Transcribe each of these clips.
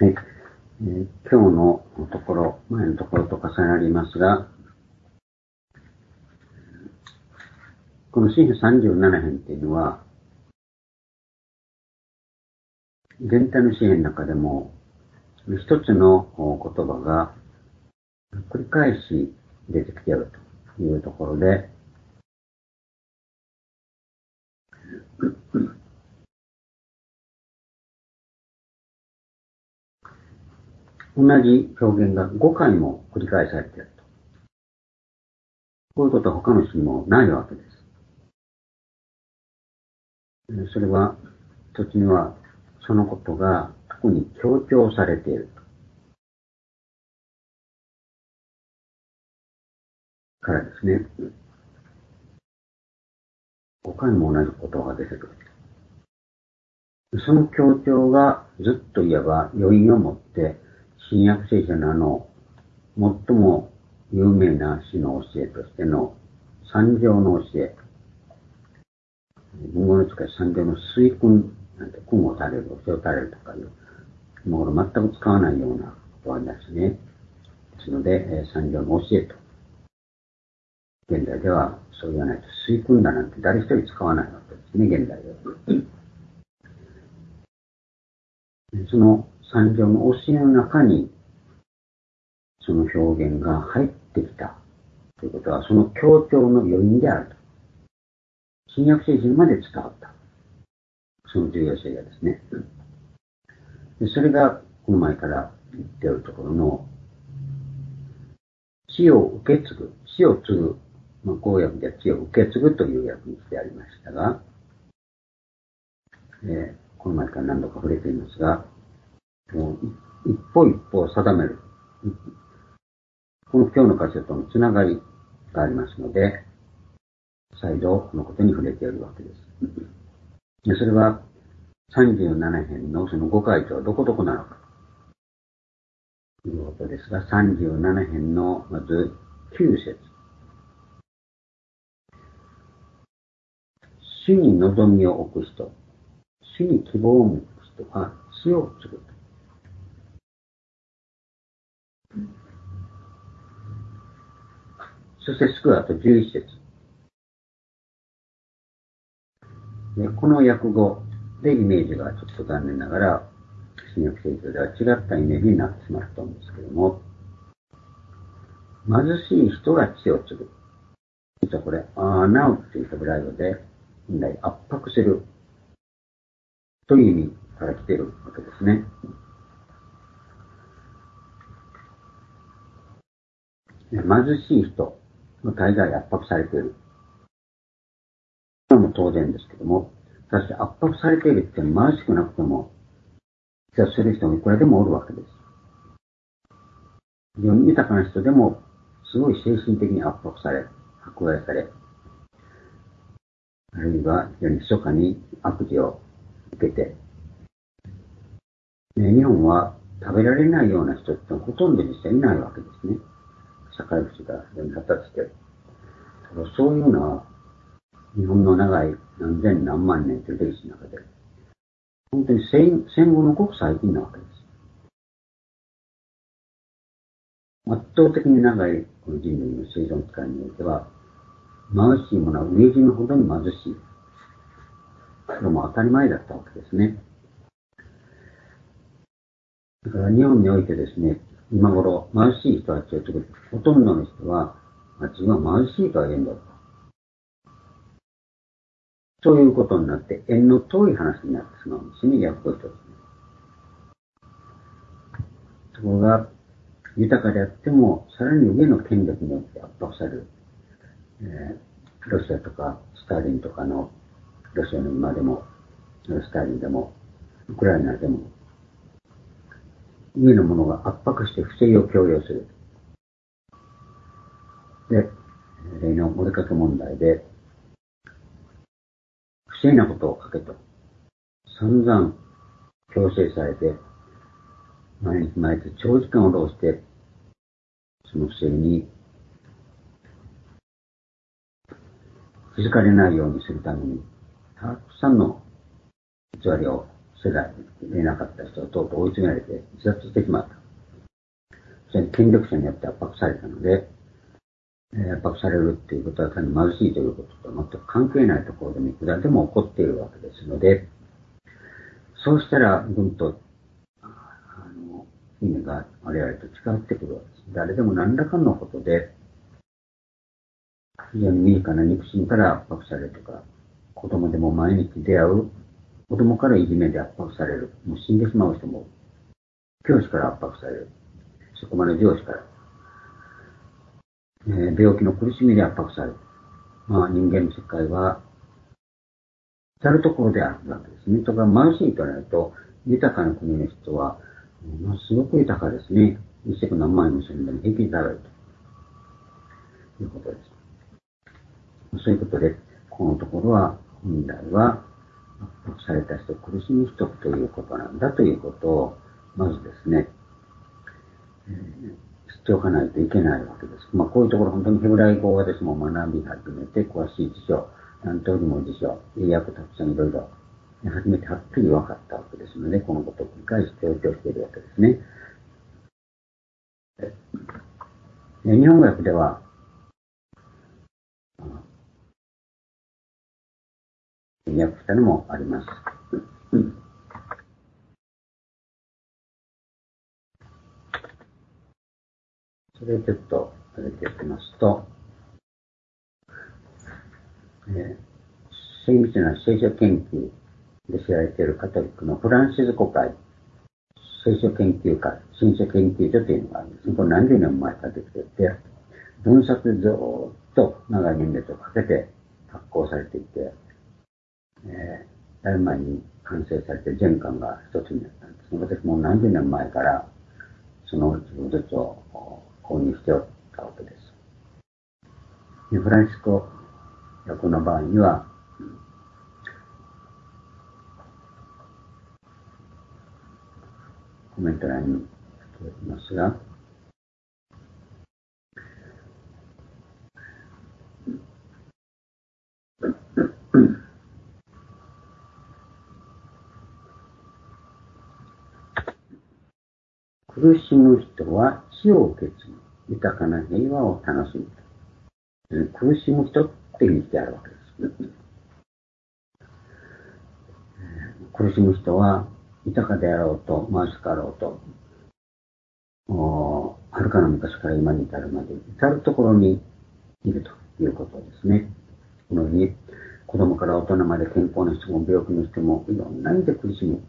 はい。今日のところ、前のところと重なりますが、この詩編37編っていうのは、全体の詩編の中でも、一つの言葉が繰り返し出てきているというところで、同じ表現が5回も繰り返されていると。こういうことは他の詩にもないわけです。それは、一つにはそのことが特に強調されているからですね。5回も同じことが出てくる。その強調がずっといえば余韻を持って新約聖書の最も有名な詩の教えとしての三条の教え。文語の使い三条の水訓なんて訓を垂れる、教えを垂れるとかいう、もう全く使わないような言葉ですね。ですので、三条の教えと。現代ではそう言わないと水訓だなんて誰一人使わないわけですね、現代では。その三条の教えの中に、その表現が入ってきたということは、その強調の余韻であると。新約聖書にまで伝わった。その重要性がですね。それが、この前から言っているところの、死を受け継ぐ、死を継ぐ、公訳では死を受け継ぐという訳にしてありましたが、この前から何度か触れていますが、もう一歩一歩を定める。この今日の箇所とのつながりがありますので、再度このことに触れているわけです。それは37編のその5回とはどこどこなのかということですが、37編のまず9節。主に望みを置く人、主に希望を持つ人は死を継ぐ。そして救うあと11節。この訳語でイメージがちょっと残念ながら、新約聖書では違ったイメージになってしまったと思うんですけども、貧しい人が血を継ぐ。実はこれ、なうというヘブライ語で、本来圧迫するという意味から来ているわけですね。貧しい人の大概圧迫されている。これも当然ですけども、そして圧迫されているっていうのは貧しくなくても、自殺する人もいくらでもおるわけです。非常に豊かな人でも、すごい精神的に圧迫され、迫害され、あるいは非常に密かに悪事を受けて、日本は食べられないような人ってほとんど実際いないわけですね。社会福祉が非常に発達している。そういうのは、日本の長い何千何万年という歴史の中で、本当に戦後のごく最近なわけです。圧倒的に長いこの人類の生存期間においては、貧しいものは飢え死ぬほどに貧しい。それも当たり前だったわけですね。だから日本においてですね、今頃貧しい人たちを作るほとんどの人は、自分は貧しいとは言えんだと。そういうことになって、縁の遠い話になってしまうんですね、訳語一つ。そこが豊かであっても、さらに上の権力によって圧迫される。ロシアとかスターリンとかの、ロシアの今でも、スターリンでも、ウクライナでも、上の者が圧迫して不正を強要する。で、例のお出かけ問題で、不正なことを書けと、散々強制されて、毎日毎日長時間を労して、その不正に気づかれないようにするために、たくさんの偽りを世代で得なかった人はとうとう追い詰められて自殺してしまった。それに権力者によって圧迫されたので、圧迫されるっていうことは単に貧しいということと全く関係ないところでもいくらでも起こっているわけですので、そうしたらぐんと意味が我々と違ってくるわけです。誰でも何らかのことで非常に身近な肉親から圧迫されるとか、子供でも毎日出会う子供からいじめで圧迫される、もう死んでしまう人も、教師から圧迫される、職場の上司から、病気の苦しみで圧迫される。まあ人間の世界は至るところであるわけですね。とか貧しいとなると、豊かな国の人は、ものすごく豊かですね。一食何万円もするんでも平気で食べるということです。そういうことで、このところは、本来は、圧迫された人、苦しむ人ということなんだということを、まずですね、知っておかないといけないわけです。まあ、こういうところ、本当にヘブライ語を私も学び始めて、詳しい辞書、何通りも辞書、英訳たくさんいろいろ、初めてはっきり分かったわけですので、このことを繰り返し強調しているわけですね。日本語訳では、訳したのもあります。それをちょっと上げていきますと、精密な聖書研究で知られているカトリックのフランシスコ会、聖書研究会、新書研究所というのがあるんです。これ何十年も前からできていて、分冊ずっと長い年月をかけて発行されていて、だいぶ前に完成されて全巻が一つになったんですね。私も何十年前からその一部ずつを購入しておったわけです。フランシスコ訳の場合には、コメント欄にしておきますが、苦しむ人は死を受け継ぎ、豊かな平和を楽しむ。苦しむ人っていう意味であるわけです。苦しむ人は豊かであろうと貧しかろうと、はるかな昔から今に至るまで至るところにいるということですね。このように子供から大人まで健康な人も病気の人もいろんな意味で苦しむ。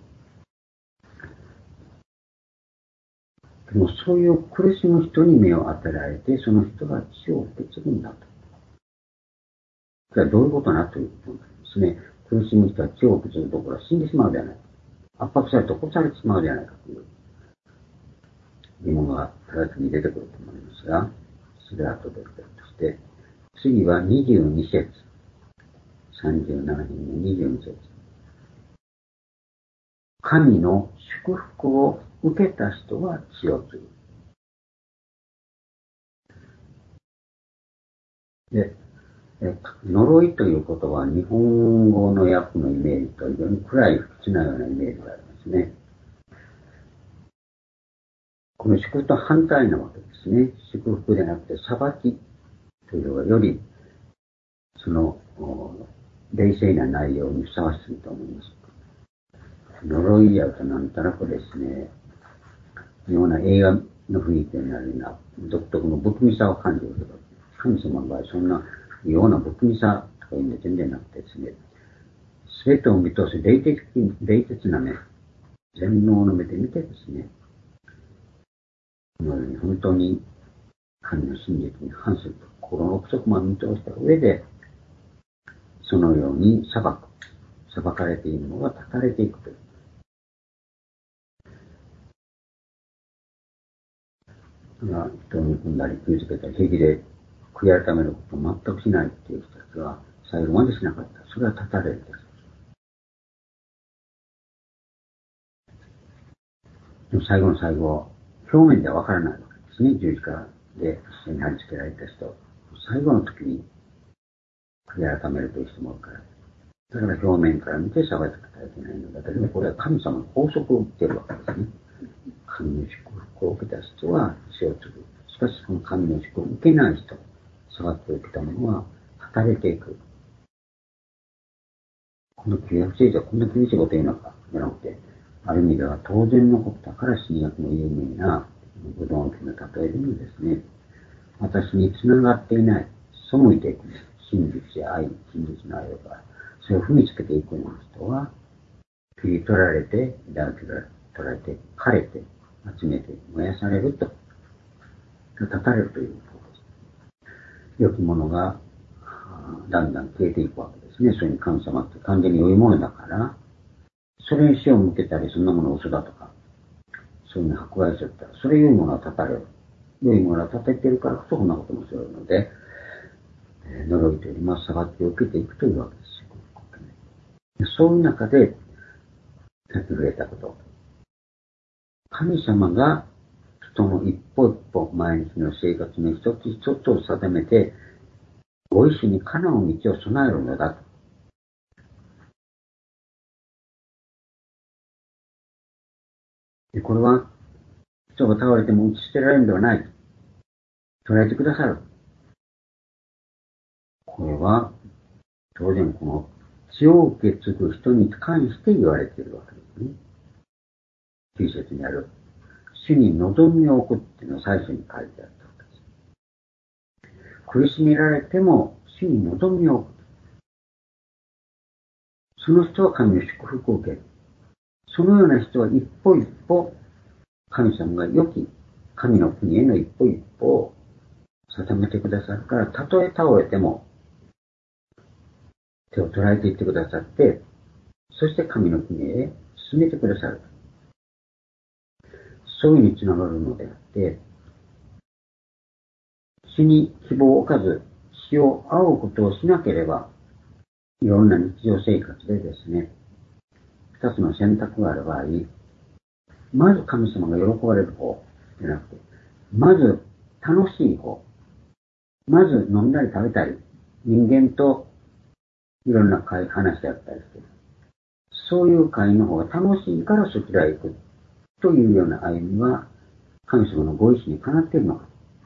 でもそういう苦しむ人に目を当てられて、その人が死を受け継ぐんだと。じゃあどういうことなということなんですね。苦しむ人は死を受け継ぐところは死んでしまうではないか。圧迫されて殺されてしまうではないかという疑問が直ちに出てくると思いますが、それは後でとして、次は22節。37編の22節。神の祝福を受けた人は血を継ぐ。で、呪いという言葉は日本語の訳のイメージと非常に暗い不吉なようなイメージがありますね。この祝福と反対なわけですね。祝福でなくて裁きというのがよりその冷静な内容にふさわしいと思います。呪いやとなんとなくですね、ような映画の雰囲気になるような独特の不気味さを感じるけど、神様の場合そんなような不気味さとかいうのは全然なくてですね、すべてを見通す冷徹な目、全能の目で見てですね、このように本当に神の真実に反すると心の奥底まで見通した上で、そのように裁かれているのが断たれていくという。人を憎んだり傷つけたり平気で悔い改めることを全くしないっていう人たちは最後までしなかった。それは断たれるんです。でも最後の最後、表面ではわからないわけですね。十字架で一緒に貼り付けられた人。最後の時に悔い改めるという人もいるから。 だから表面から見て裁かれたらいけないのだけど、これは神様の法則を受けているわけですね。神の祝福を受けた人は死を継ぐ。しかし、この神の祝福を受けない人、裁きを受けた者は働いていく。この旧約聖書はこんな厳しいことを言うのか、じゃなくて、ある意味では当然のことだから新約の有名なブドウの木の例えでもですね、私に繋がっていない、背いていく真実や愛、真実の愛が、それを踏みつけていくような人は、切り取られて、枝を切られて、枯れて、集めて、燃やされると、立たれるということです。良きものが、だんだん消えていくわけですね。それに神様って完全に良いものだから、それに死を向けたり、そんなもの嘘だとか、そういうの迫害しちゃったら、それ良いものは立たれる。良いものは立てているからこそ、こんなこともするので、呪いというよりも裁きを受けていくというわけですよ。そういう中で、やってくれたこと。神様が人の一歩一歩毎日の生活の一つ一つを定めて、ご意志にかなう道を備えるのだと。でこれは、人が倒れても打ち捨てられるのではない。捉えてくださる。これは、当然この血を受け継ぐ人に関して言われているわけですね。9節にある、主に望みを置くっていうのを最初に書いてあったわけです。苦しめられても、主に望みを置く。その人は神の祝福を受ける。そのような人は一歩一歩、神様が良き神の国への一歩一歩を定めてくださるから、たとえ倒れても、手を捉えていってくださって、そして神の国へ進めてくださる。そういうにつながるのであって、死に希望を置かず、死を仰ぐことをしなければ、いろんな日常生活でですね、二つの選択がある場合、まず神様が喜ばれる方じゃなくて、まず楽しい方、まず飲んだり食べたり、人間といろんな会話であったりして、そういう会の方が楽しいからそちらへ行くというような歩みは、神様のご意志にかなっているのか。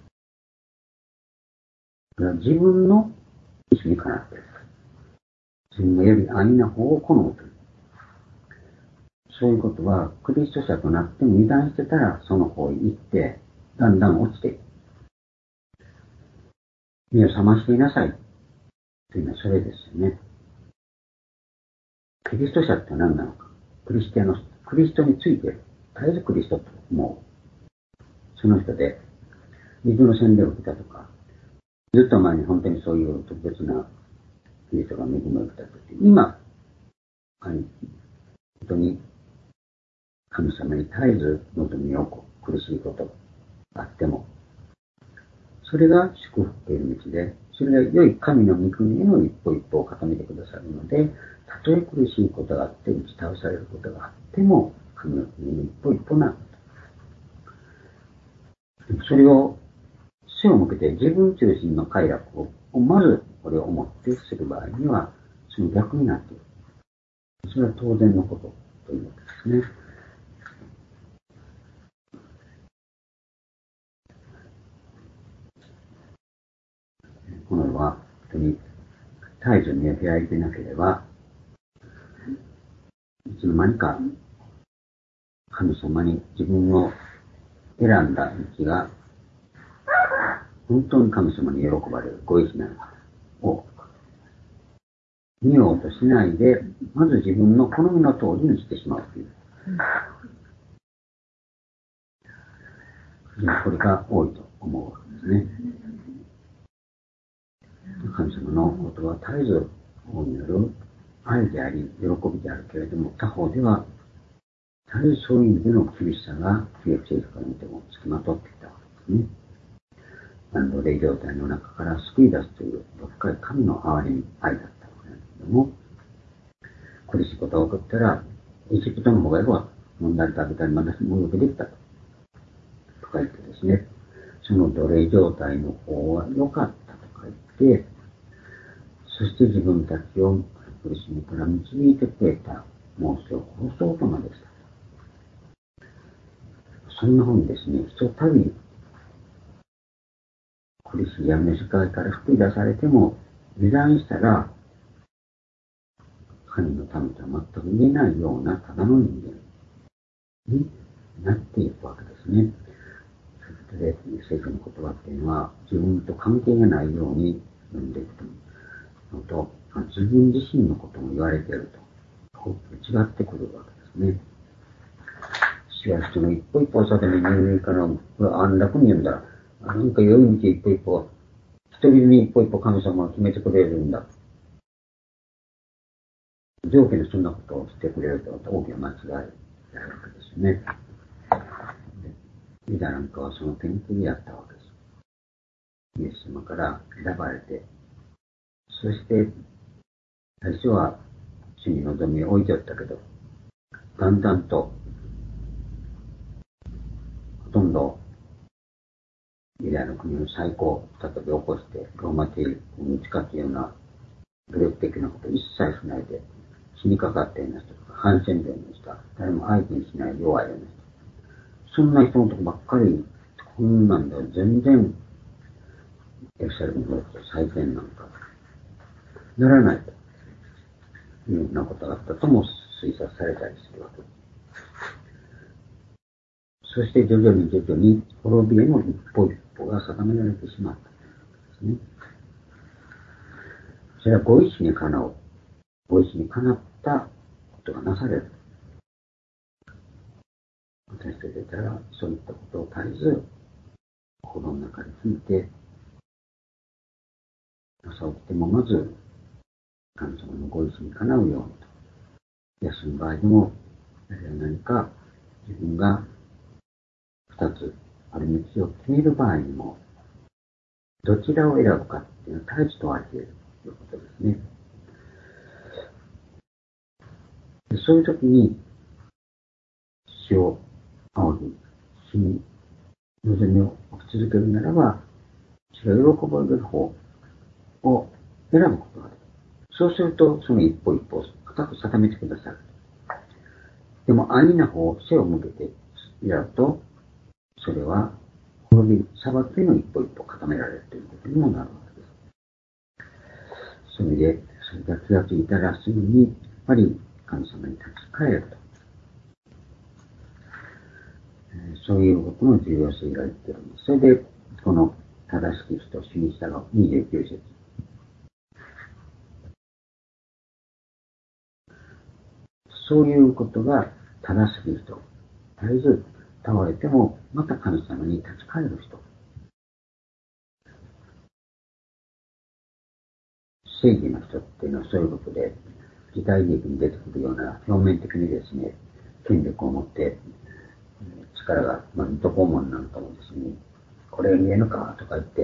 自分の意志にかなっている。自分のより安易な方を好むという。そういうことは、クリスト者となっても油断してたら、その方へ行って、だんだん落ちていく。目を覚ましていなさい。というのはそれですよね。キリスト者って何なのか。クリストについている。絶えずクリストと思う。その人で、水の洗礼を受けたとか、ずっと前に本当にそういう特別なキリストが恵みを受けたとき、今、本当に神様に絶えず望みを置く苦しいことがあっても、それが祝福という道で、それが良い神の御国への一歩一歩を固めてくださるので、たとえ苦しいことがあって、打ち倒されることがあっても、神の国の一歩一歩なの。それを背を向けて自分中心の快楽をまずこれを思ってする場合には、その逆になっている。それは当然のことというわけですね。この世は本当に絶えず目を開いていなければ、いつの間にか神様に自分を選んだ道が本当に神様に喜ばれるご意志なのかを見ようとしないで、まず自分の好みの通りにしてしまうという。これが多いと思うわけですね。神様のことは絶えず大いなる愛であり、喜びであるけれども、他方では絶えずそういう意味での厳しさが旧約聖書から見ても付きまとっていたわけですね。奴隷状態の中から救い出すという深い神の憐れみ、愛だったわけだけれども、苦しいことが起こったら、エジプトの方がよかった。飲んだり食べたりまだもよくできたと。とか言ってですね、その奴隷状態の方は良かったとか言って、そして自分たちを苦しみから導いてくれたモーセを殺そうとまでした。そんなふうにですね、ひとたび苦しい闇の世界から救い出されても、油断したら、神の民とは全く言えないようなただの人間になっていくわけですね。ということで、聖書の言葉っていうのは、自分と関係がないように読んでいくのと、自分自身のことも言われていると、違ってくるわけですね。しかし、その一歩一歩定めにから安楽に読んだら、なんか夜道一歩一歩、一人に一歩一歩神様が決めてくれるんだ。条件でそんなことをしてくれると大きな間違いであるわけですよね。ユダなんかはその典型であったわけです。イエス様から選ばれて、そして最初は主に望みを置いておったけど、だんだんとほとんどユダの国の再興を再び起こして、ローマ帝国に近くような武力的なことを一切しないで、死にかかったような人とか、ハンセン病の人、誰も相手にしない弱いような人。そんな人のとこばっかり、こんなんだよ、全然、エルサレムの再建なんか、ならないというようなことがあったとも推察されたりするわけです。そして徐々に滅びへの一歩一歩が定められてしまったんですね。それはご意志にかなう。ご意志にかなったことがなされる。私たちだったら、そういったことを絶えず、心の中で聞いて、朝起きてもまず、神様のご意志にかなうようにと。休む場合でも、何か自分が二つある道を決める場合にも、どちらを選ぶかっていうのは絶えず問われているということですね。でそういう時に、死を仰ぎ、死に望みを置き続けるならば、死が喜ばれる方を選ぶことができる。そうすると、その一歩一歩を固く定めてくださる。でも、安易な方を背を向けてやると、それは、滅び、裁きの一歩一歩固められるということにもなるわけです。それで、それが気がついたらすぐに、やっぱり神様に立ち返ると。そういうことの重要性が言ってるんです。それで、この正しき人、主に従う29節。そういうことが正しき人。絶えず倒れても、また神様に立ち返る人。正義の人っていうのはそういうことで、時代劇に出てくるような表面的にですね、権力を持って、力が、水戸黄門なんかもですね、これ見えるかとか言って、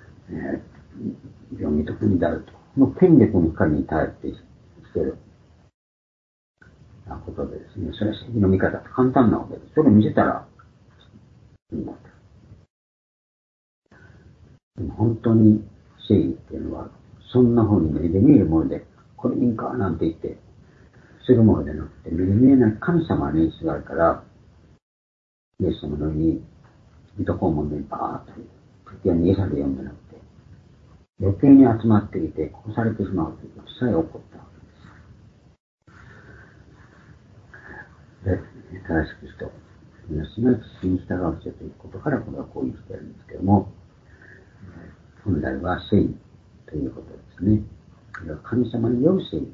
読み解くんであると。この権力の光に頼ってしていることでですね、それは正義の見方って簡単なわけです。それを見せたらいいんだと。でも本当に正義っていうのは、そんな風に目で見えるもので、これいいんかなんて言って、するものでなくて、目で見えない神様の演出があるから、イエス様のように、水戸黄門でバーッと、敵は逃げ去るようになって、余計に集まってきて殺されてしまうということさえ起こったわけです。で、正しく人、すなわち死に従う人ということから、これはこう言っているんですけども、本来は正義ということですね。これは神様による正義。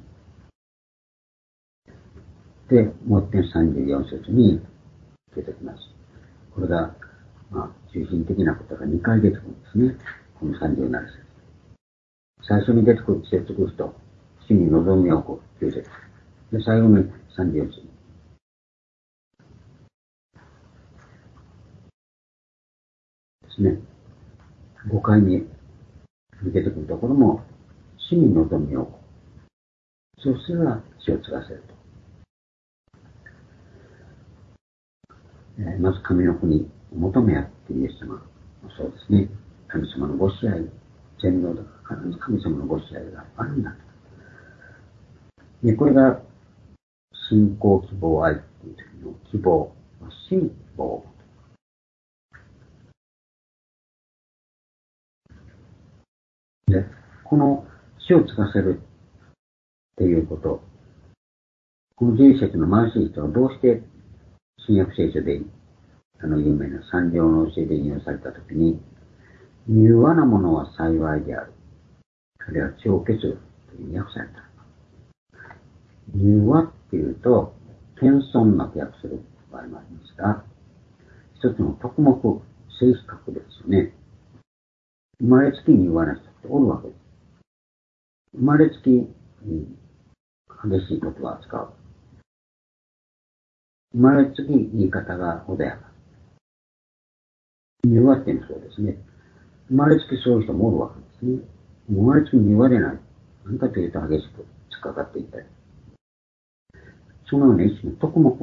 で、もう一点34節に出てきます。これが、中心的なことが2回出てくるんですね。この37節。最初に出てくる季節く人、主に望みを置く9節。で、最後に34節。ですね。5回に出てくるところも、主に望みを置く。そうすれば死を継がせると。まず神の国を求め合ってイエス様。そうですね。神様のご支配、全能だから必ず神様のご支配があるんだと。 で、これが信仰希望愛っていう時の希望、信仰。で、この死をつかせるっていうこと、この11節の慢心人はどうして新約聖書で有名な三条の教えで引用されたときに、柔和なものは幸いである。あるいは血を消すという訳された。柔和っていうと、謙遜なく訳する場合もありますが、一つの特目、性格ですよね。生まれつきに柔和な人っておるわけです。生まれつきに激しい言葉を使う。生まれつき言い方が穏やか。柔和っていうのはそうですね。生まれつきそういう人もおるわけですね。生まれつきに柔和でない。何かというと激しく突っかかっていったり。そのような一種の特目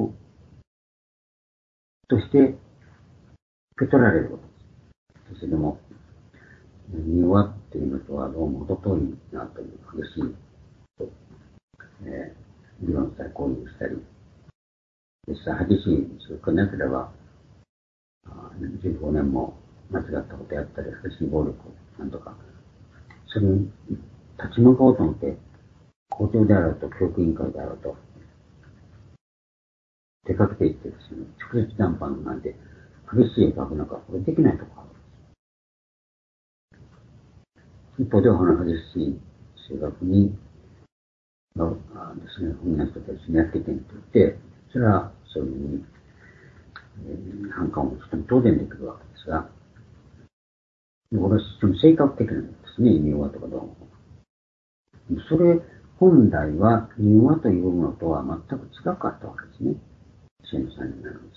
として受け取られることです。それでも、柔和っていうのとはどうも程遠いなという激しい、議論したり、交流したり、実際激しい、そういうなければ、15年も間違ったことやったり、激しい暴力なんとか、それに立ち向かおうと思って、校長であろうと、教育委員会であろうと、出かけていってですね、直接談判なんて、激しい学なんか、これできないところある。一方では、激しい数学に、ですね、みんな人と一緒にやっていけんと言って、それはそういうふうに、反感を持つ人も当然できるわけですが、これはその性格的なんですね、柔和とかどうも。それ、本来は柔和というものとは全く違かったわけですね。先の3人なのです。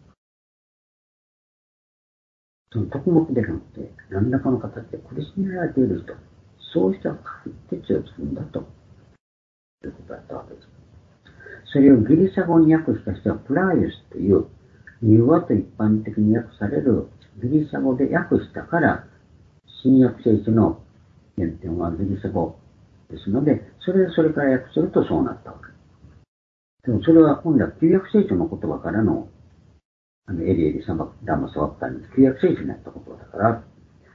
その特目でなくて、何らかの形で苦しめられている人、そういう人は鉄をつくんだということだったわけです。それをギリシャ語に訳した人はプライウスという柔和と一般的に訳されるギリシャ語で訳したから、新約聖書の原点はギリシャ語ですので、それから訳するとそうなったわけ。でもそれは本来旧約聖書の言葉からのエリエリサマラマサワッタに旧約聖書になった言葉だから、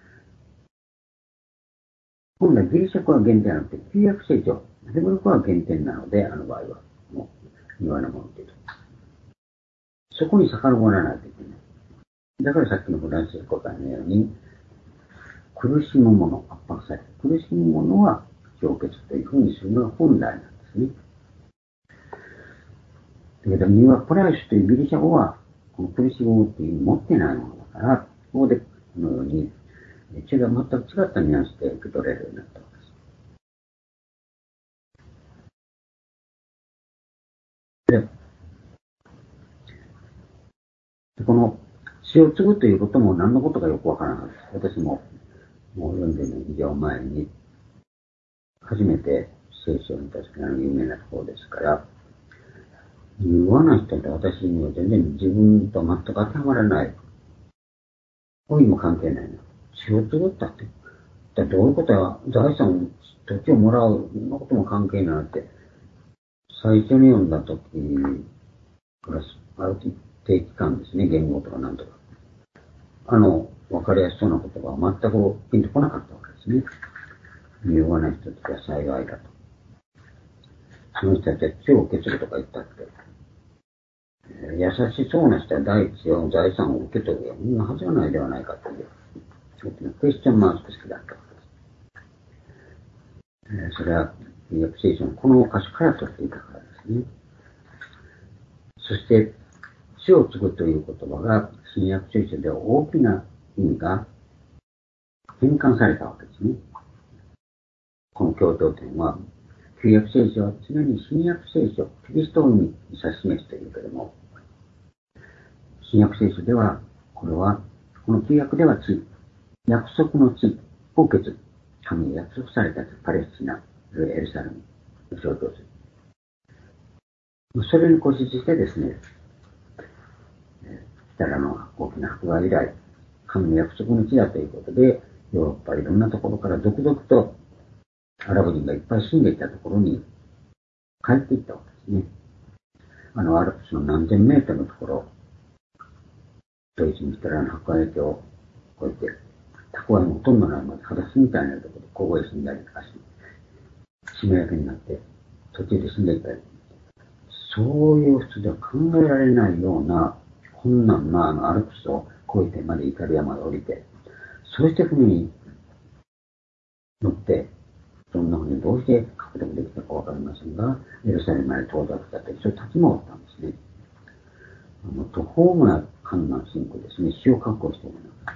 本来ギリシャ語は原点じゃなくて旧約聖書、ヘブル語は原点なので、あの場合はもう柔和なものというと。そこに遡らないといけない。だからさっきのフランシスコ会のように、苦しむもの、圧迫される。苦しむものは氷結というふうにするのが本来なんですね。だけど、ニューアプライスというギリシャ語は、この苦しむっていう持ってないものだから、ここでこのように、全く違ったニュアンスで受け取れるようになったわけです。で、この死を継ぐということも何のことかよくわからないです。私も、もう40年以上前に、初めて聖書に確かに有名なところですから、柔和な人って私には全然自分と全く当てはまらない。老いも関係ないな。死を継ぐったって。どういうことや、財産、土地をもらう、そんなことも関係ないって、最初に読んだ時から、ある定期間ですね、言語とかなんとか。わかりやすそうな言葉は全くピンとこなかったわけですね。柔和な人たちは幸いだと。その人たちは血を受け継ぐとか言ったって、優しそうな人は第一を財産を受け取るようなはずはないではないかという、大きなクエスチョンマーク式だったわけです。それは、旧約聖書のこの箇所から取っていたからですね。そして、死を継ぐという言葉が、新約聖書では大きな意味が変換されたわけですね。この共同点は、旧約聖書は常に新約聖書、キリストを指し示すというけれども、新約聖書では、この旧約では約束の地を受け継ぐ。神に約束されたパレスチナ、エルサレムを象徴する。それに固執してですね、北らの大きな迫害以来、神の約束の地だということで、ヨーロッパいろんなところから続々とアラブ人がいっぱい住んでいたところに、 帰っていったわけですね。アルプスの何千メートルのところ、ドイツに来たら白亜駅を越えて、蓄えもほとんどないまで裸足みたいなところで凍え死んだりとかして、締め焼けになって、途中で死んでいったり。そういう普通では考えられないような困難なアルプスを越えてまでイタリアまで降りて、そうして船に乗って、そんな風にどうして獲得できたかわかりませんが、エルサレムまで到着したと、それ立ち回ったんですね。途方もない困難進行ですね。死を確保している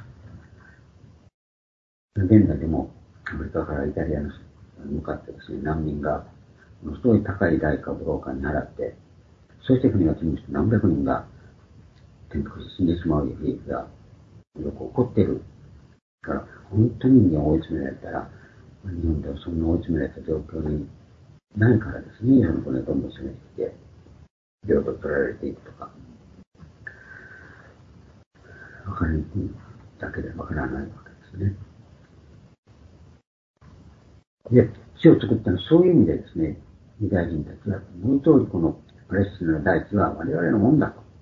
の。現在でもアメリカからイタリアに向かってですね、難民がものすごい高い代価をブローカーに払って、そして国が積む人何百人が転覆して死んでしまう悲劇がよく起こっている。だから本当に人間を追い詰められたら、日本ではそんな追い詰められた状況にないからですね、その子がどんどん攻めてきて、領土取られていくとか、わかるだけでわからないわけですね。で、死を作ったのはそういう意味でですね、ユダヤ人たちは、もう通りこのパレスチナの大地は我々のもんだと。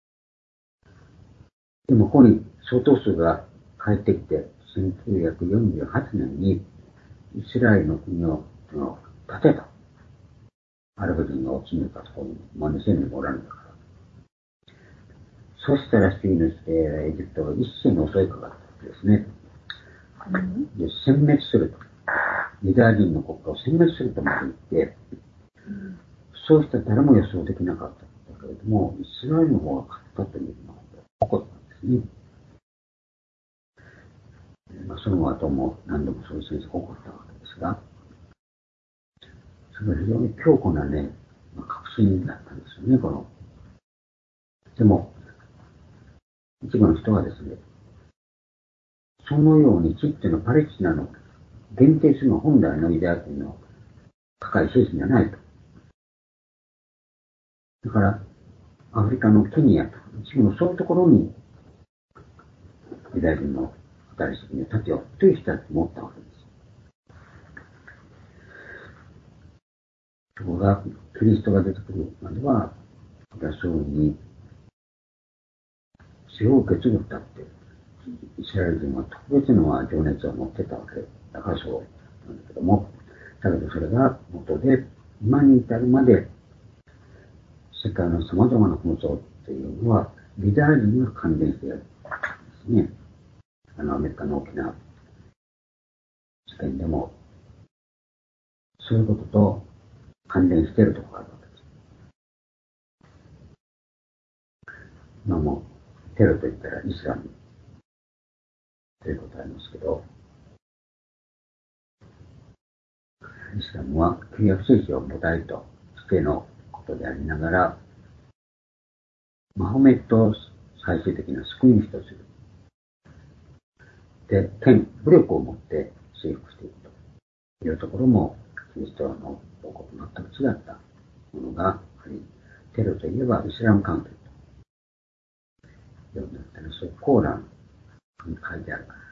でもここに相当数が帰ってきて、1948年にイスラエルの国を建てた。アラブ人が落ち抜いたところに、2000人もおられるんだから。そしたら次のエジプトが一斉に襲いかかってですね、で殲滅すると。ユダヤ人の国家を殲滅するとまで言って、そうしたら誰も予想できなかったんだけれども、イスラエルの方が勝ったというのが起こったんですね。その後も何度もそういう戦争が起こったわけですが、それは非常に強固なね、確信だったんですよね、この。でも、一部の人はですね、そのように地っていうのはパレスチナの限定するのは本来のユダヤ人の高い精神じゃないと。だから、アフリカのケニアと一部のそういうところにユダヤ人の新しい国を建てようという人たちもおったわけです。ところが、キリストが出てくるまでは、そうに死を受け継ぐったって、イスラエル人は特別な情熱を持ってたわけだからそうなんだけども、だけどそれが元で、今に至るまで、世界の様々な紛争っていうのは、ユダヤ人が関連しているんですね。アメリカの大きな事件でも、そういうことと関連しているところがあるわけです。今もテロといったらイスラムということがありますけど、イスラムは旧約聖書を母体としてのことでありながら、マホメットを最終的な救い主とする。で、武力を持って征服していくというところも、キリストの報告と全く違ったものがあり、テロといえばイスラム関係というようになったら、そういうコーランに書いてあるから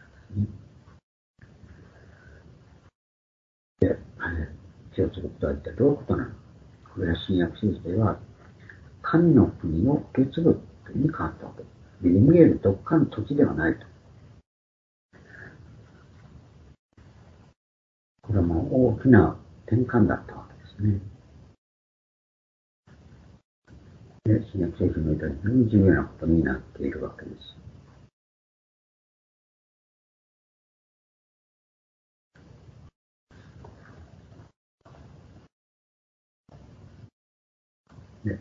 ですね。で、気をつけるとは一体どういうことなのか。これは新約聖書では、神の国を受け継ぐというに変わったわけです。目に見えるどっかの土地ではないと。これはもう大きな転換だったわけですね。で、新約聖書においては非常に重要なことになっているわけです。で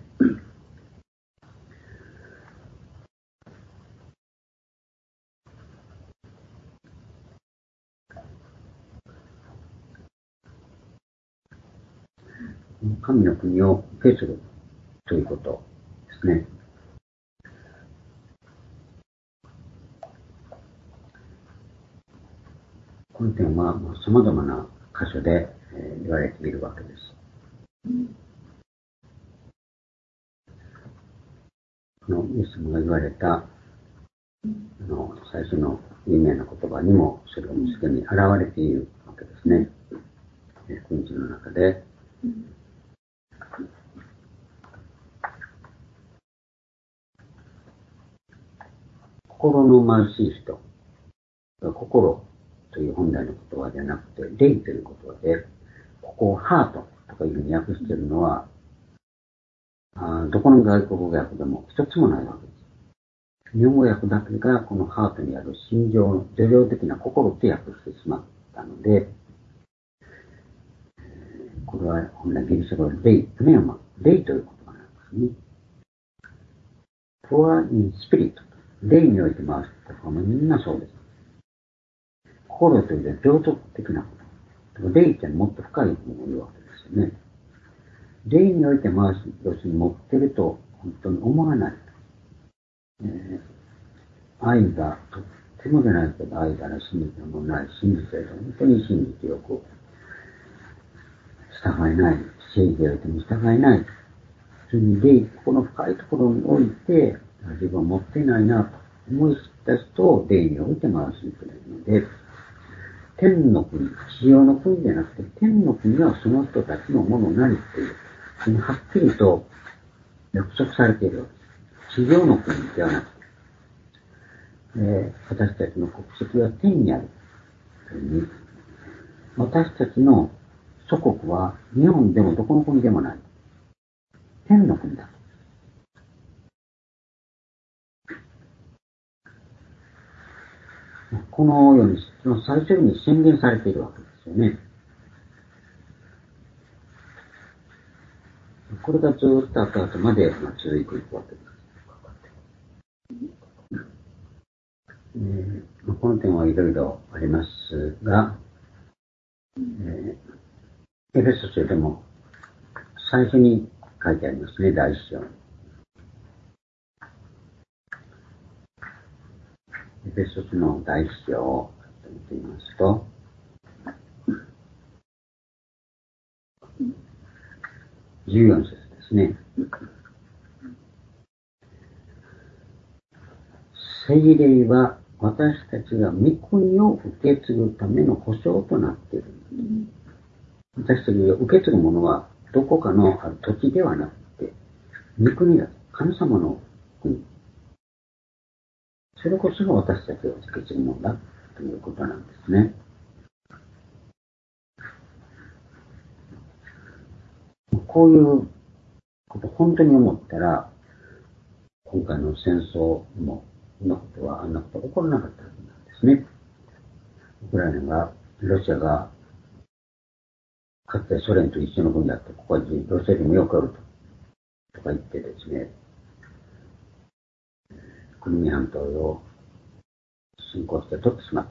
神の国を受け継ぐということですね。この点は様々な箇所で言われているわけです。イエス様が言われた最初の有名な言葉にもそれがすでに現れているわけですね。福音書の中で、 心の貧しい人。心という本来の言葉ではなくて、霊という言葉で、ここをハートとかいうふうに訳しているのは、どこの外国語訳でも一つもないわけです。日本語訳だけがこのハートにある心情の叙情的な心と訳してしまったので、これは本来ギリシャ語でプネウマ、霊という言葉なんですね。poor in spirit、霊において回すことはみんなそうです。心というのは情的なこと。霊ってもっと深いものを言うわけですよね。霊において回す、要するに持ってると本当に思わない。愛がとってもじゃないけど、愛から信じてもない、信じてると本当に信じてよく従いない、正義がいても従いない。それに霊、ここの深いところにおいて、自分は持っていないなと思い知った人を霊において回してくれるので、天の国、地上の国じゃなくて、天の国はその人たちのものなりっていう、そのはっきりと約束されているわけです。地上の国ではなくて、私たちの国籍は天にある。私たちの祖国は日本でもどこの国でもない。天の国だ。このように、最初に宣言されているわけですよね。これがずっと後々まで続いていくわけです。この点はいろいろありますが、エフェソ書でも最初に書いてありますね、第一章。エフェソ書の第一章を見てみますと、14節ですね。聖霊は私たちが御国を受け継ぐための保証となっている。私たちが受け継ぐものはどこかのある土地ではなくて、御国だ。神様の国。それこそが私たちが受け継ぐものだということなんですね。こういうこと本当に思ったら、今回の戦争もこんなことはあんなことは起こらなかったわけなんですね。ウクライナが、ロシアが、かつてソ連と一緒の国だって、ここはロシア人もよくあるとか言ってですね、クリミア半島を侵攻して取ってしまった。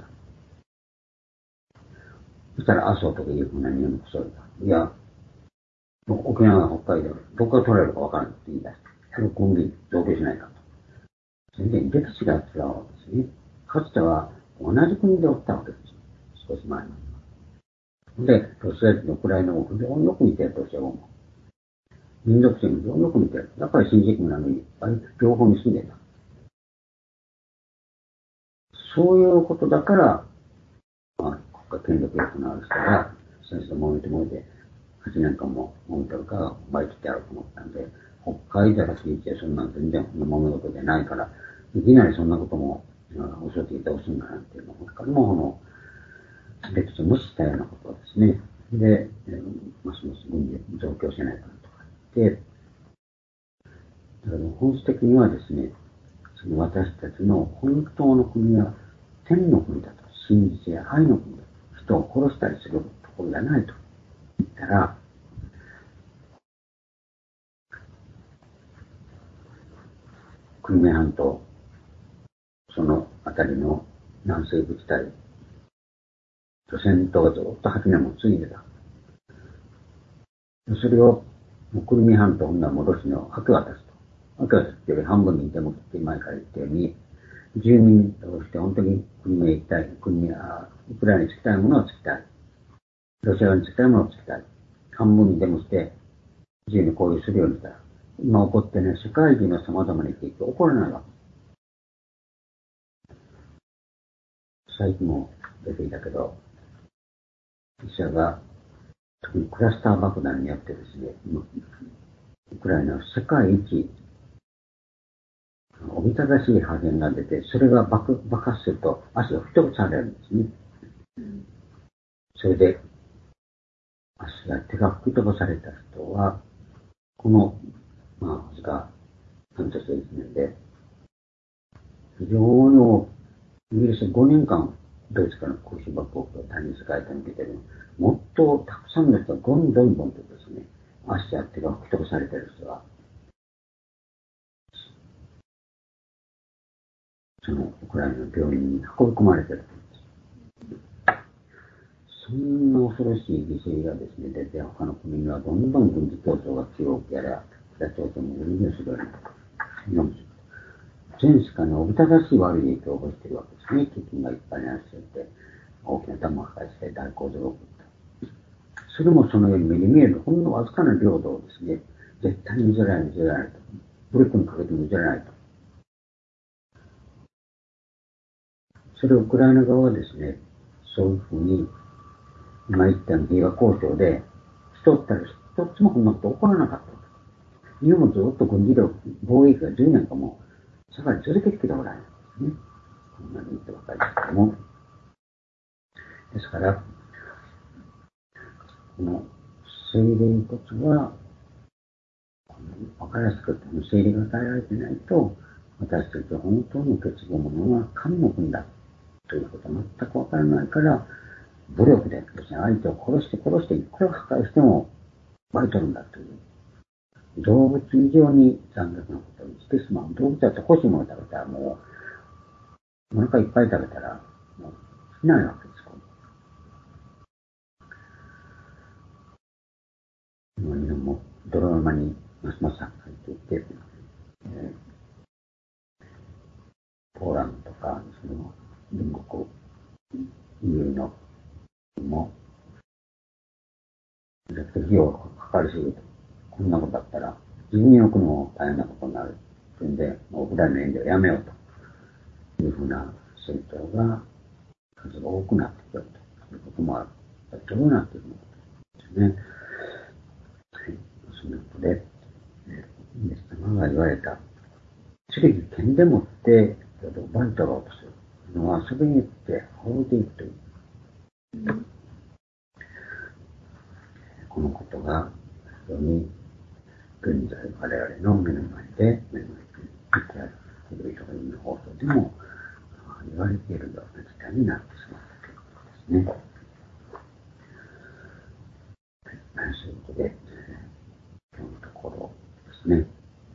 そしたら麻生とかいうふうな日本のクソだ。いや、沖縄、北海道、どこから取られるかわからないって言い出して、それを軍備増強しないかと。全然歴史が違うわけですね。かつては同じ国でおったわけです。少し前に。で、ロシア人のウクライナ語非常によく似てる、ロシア語も。民族性も非常によく似てる。だから新宿なのに、両方に住んでた。そういうことだから、国家権力力のある人が、戦争を揉めて揉めて、8年間も揉めてるから倍切ってやろうと思ったんで、北海道だけ言ってそんな全然揉め事じゃないから、いきなりそんなことも教えていただすんだなんていうのを、他にも歴史を無視したようなことですね。で、ますます軍事増強しないかなとか言って、だから本質的にはですね、その私たちの本当の国は天の国だと、真実や愛の国だと、人を殺したりするところじゃないと言ったら、クリミア半島、そのあたりの南西部地帯、戦闘がずっと8年も続いてた。それを、クリミア半島の戻しの明け渡すと。明け渡すっていうより半分にでもって前から言ったように、住民として本当にクリミア行きたい、ウクライナに着きたいものを着きたい。ロシア側に着きたいものを着きたい。半分にでもして、自由に交流するようにしたら、今起こってね、世界中の様々な景気が起こらないわけ。最近も出ていたけど、ロシアが特にクラスター爆弾によってですね、ウクライナは世界一おびただしい破片が出て、それが爆発すると足が吹き飛ばされるんですね。それで、手が吹き飛ばされた人は、この、わずか半年1年で、非常にイギリス5年間、ドイツからの空襲爆撃を第二次世界大戦に受けてる、もっとたくさんの人がどんどんとですね、足や手が吹き飛ばされている人が、そのウクライナの病院に運び込まれているんです。そんな恐ろしい犠牲がですね、出て、他の国はどんどん軍事競争が強くやら、北朝鮮も軍事するように、全世界におびただしい悪い影響を起こしているわけですね。飢饉がいっぱいになっていて、大きなダムを破壊して大洪水が起こった。それもそのように目に見える、ほんのわずかな領土をですね、絶対に譲らないと。武力にかけても譲らないと。それをウクライナ側はですね、そういうふうに、今言ったように平和交渉で、一つもこんなこと起こらなかった。日本もずっと軍事力、防衛費が10年間も下がり続けてきたぐらいなんですね。こんなに言ってばかりですけども。ですから、この水霊骨は、わかりやすく水霊が与えられてないと、私たちは本当に受け継ぐものは神の国だということは全くわからないから、武力でですね、相手を殺して、いくら破壊しても奪い取るんだという。動物以上に残虐なことにしてしまう。動物だって欲しいもの食べたらもう、お腹いっぱい食べたら、もう、しないわけです。今も泥沼にますます入っていって、ポーランドとか、その隣国、EU のも、費用がかかりすぎる。こんなことだったら、自分の国も大変なことになる。というんで、ウクライナの援助をやめようというふうな戦闘が数が多くなってきているということもある。どうなっていくのかですね。はい。そのことで、イエス様が言われた、剣剣でもって奪い取ろうとするのは、それによって滅びていくという。このことが非常に現在我々の目の前で見てあるテレビとかの放送でも言われているような事態になってしまったということですね。はい、そういうことで、今日のところですね。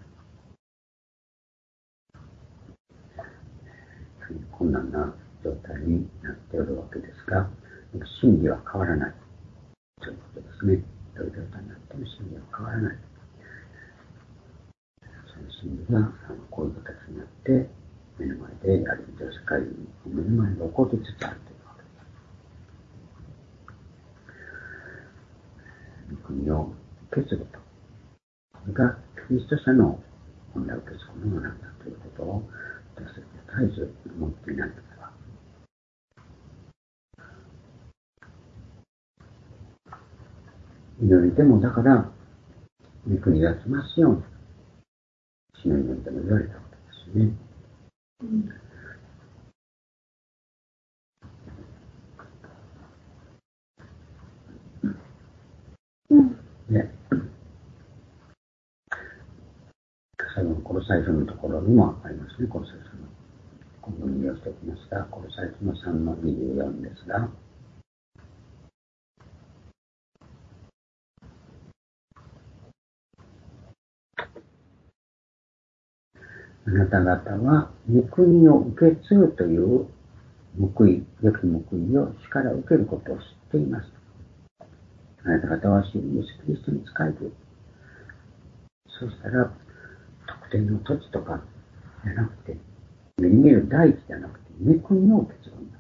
困難な状態になっておるわけですが、真理は変わらないということですね。どういう状態になっても真理は変わらない。その真理がこういう形になって目の前であるいは世界の目の前で起こりつつあるというわけです。御国を受け継ぐと。それがキリスト者の本来受け継ぐものなんだということを私たちは絶えず思っていないときは、祈りでもだから御国が来ますように、死の祈りでも言われたことですね。で、最後のコロサイ書のところにもありますね、コロサイ書の。今後に利用しておきますが、コロサイ書の3の24ですが、あなた方は御国を受け継ぐという報い、良き報いを主から受けることを知っています。あなた方は主イエス・キリストに仕えている。そうしたら、特定の土地とかじゃなくて、目に見える大地じゃなくて、御国を受け継ぐんだ。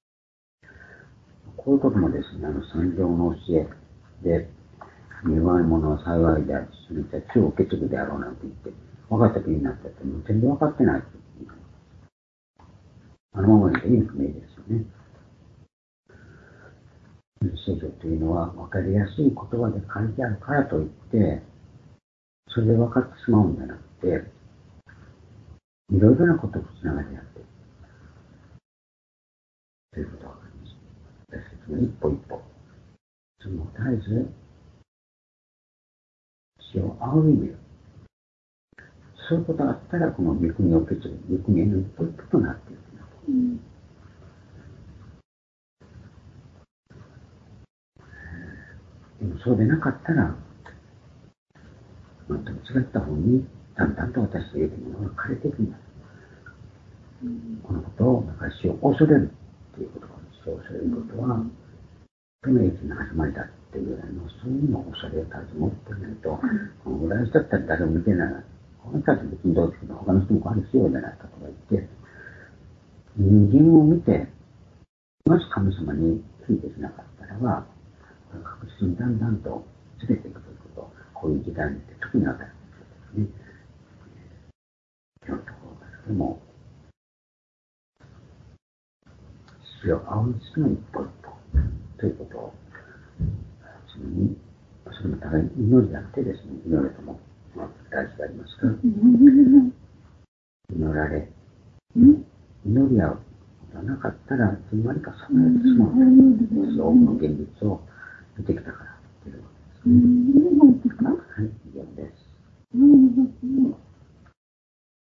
こういうこともですね、三条の教えで、弱い者は幸いである。それじゃ地を受け継ぐであろうなんて言って、分かった気になってても全然分かってない。あのままで意味不明ですよね。聖書というのは分かりやすい言葉で書いてあるからといって、それで分かってしまうんじゃなくて、 いろいろなこととつながり合っているということがわかります。私たちの一歩一歩、その絶えず死を仰ぎ見る。そういうことがあったら、この御国を受け継ぐ、御国への一歩一歩となっていく。でもそうでなかったら、全く違った方に、だんだんと私というものが枯れていくんだ。このことを、死を恐れるっていうことが、死を恐れることは、不明地の始まりだっていうぐらいの、そういうのを恐れを絶えず持ってないと、このぐらいだったら誰も見てない。この人たち別にどうですけど、他の人もある必要じゃないかとか言って、人間を見て、もし神様についてしなかったらば、確実にだんだんとずれていくということ、こういう時代にって特にあったんですね。今日のところですけども、死を仰ぎつつの一歩一歩ということを、それも互いに祈りであってですね、祈りとも大事でありますから、祈られ、祈り合うことがなかったら、つまりかさまれてしまうという、多くの現実を見てきたからというわけですね。